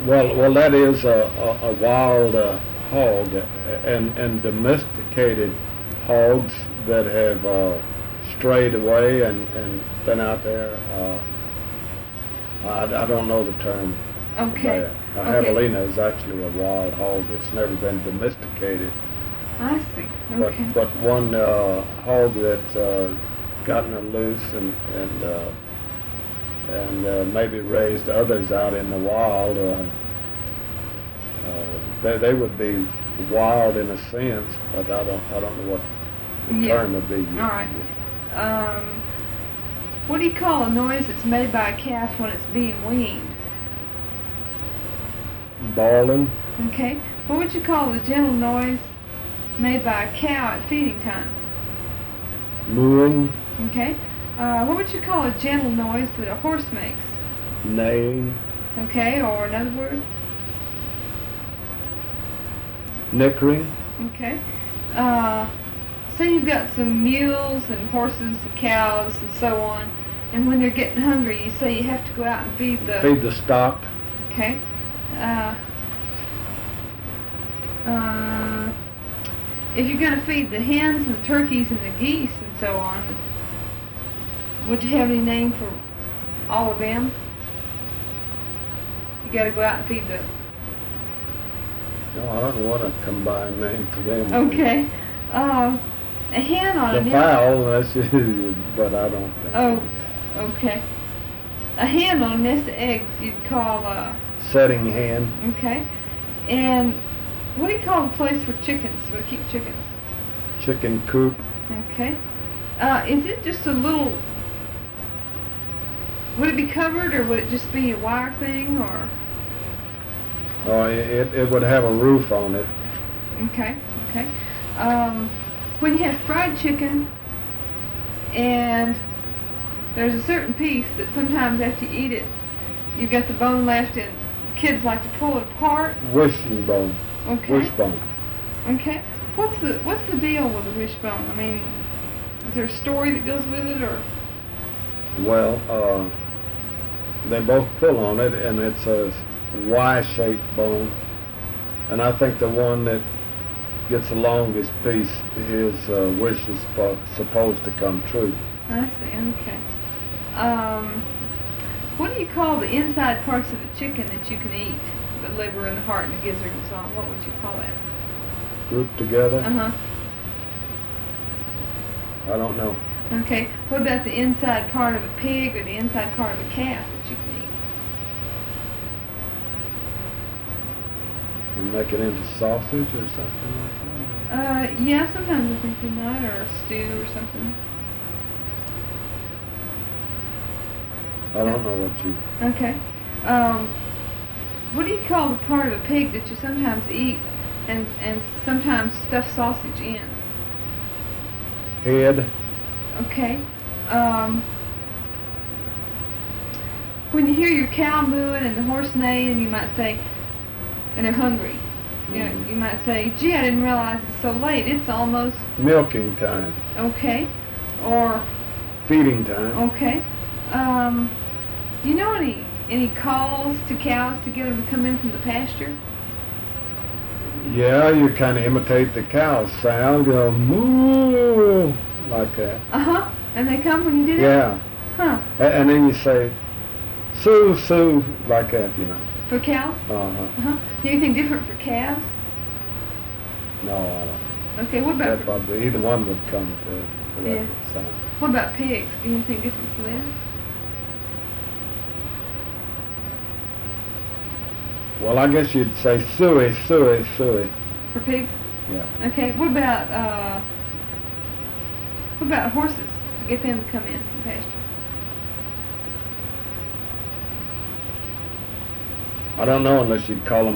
Well, that is a wild hog, and domesticated hogs that have strayed away and been out there. I don't know the term. Okay. A Okay. javelina is actually a wild hog that's never been domesticated. I see. Okay. But one hog that's gotten loose and maybe raised others out in the wild, they would be wild in a sense, but I don't know what the term would be. All right. What do you call a noise that's made by a calf when it's being weaned? Bawling. Okay. What would you call the gentle noise made by a cow at feeding time? Mooing. Okay. What would you call a gentle noise that a horse makes? Neighing. Okay. Or another word? Nickering. Okay. Say you've got some mules and horses and cows and so on, and when they're getting hungry, you say you have to go out and feed the stock. Okay. If you're going to feed the hens and the turkeys and the geese and so on, would you have any name for all of them? You got to go out and feed the... No, I don't want a combined name for them. Okay. A hen on a The nest... fowl, but I don't think. Oh, okay. A hen on a nest of eggs you'd call setting hen. Okay. And what do you call a place for chickens, where to keep chickens? Chicken coop. Okay. Is it just a little... Would it be covered, or would it just be a wire thing, or... It would have a roof on it. Okay, okay. When you have fried chicken, and there's a certain piece that sometimes after you eat it, you've got the bone left, and kids like to pull it apart. Wishbone. Okay. Wishbone. Okay. What's the deal with the wishbone? I mean, is there a story that goes with it, or? Well, they both pull on it, and it's a Y-shaped bone, and I think the one that gets the longest piece, his wish is supposed to come true. I see. Okay. What do you call the inside parts of the chicken that you can eat? The liver and the heart and the gizzard and so on. What would you call that? Grouped together? Uh-huh. I don't know. Okay. What about the inside part of a pig or the inside part of a calf that you can eat? And make it into sausage or something like that? Yeah, sometimes I think they might, or a stew or something. I don't know what you... Okay. What do you call the part of a pig that you sometimes eat and sometimes stuff sausage in? Head. Okay. When you hear your cow mooing and the horse neighing, you might say, and they're hungry. You know, you might say, gee, I didn't realize it's so late. It's almost... Milking time. Okay. Or... Feeding time. Okay. Do you know any calls to cows to get them to come in from the pasture? Yeah, you kind of imitate the cow's sound, moo, like that. Uh-huh. And they come when you do that? Yeah. Huh. And then you say, Sue, Sue, like that, you know. For cows? Uh-huh. Uh-huh. Do anything different for calves? No, I don't. Okay, what about... Probably either one would come to that sound. What about pigs? Anything different for them? Well, I guess you'd say suey, suey, suey. For pigs? Yeah. Okay, what about horses, to get them to come in from pasture? I don't know unless you'd call them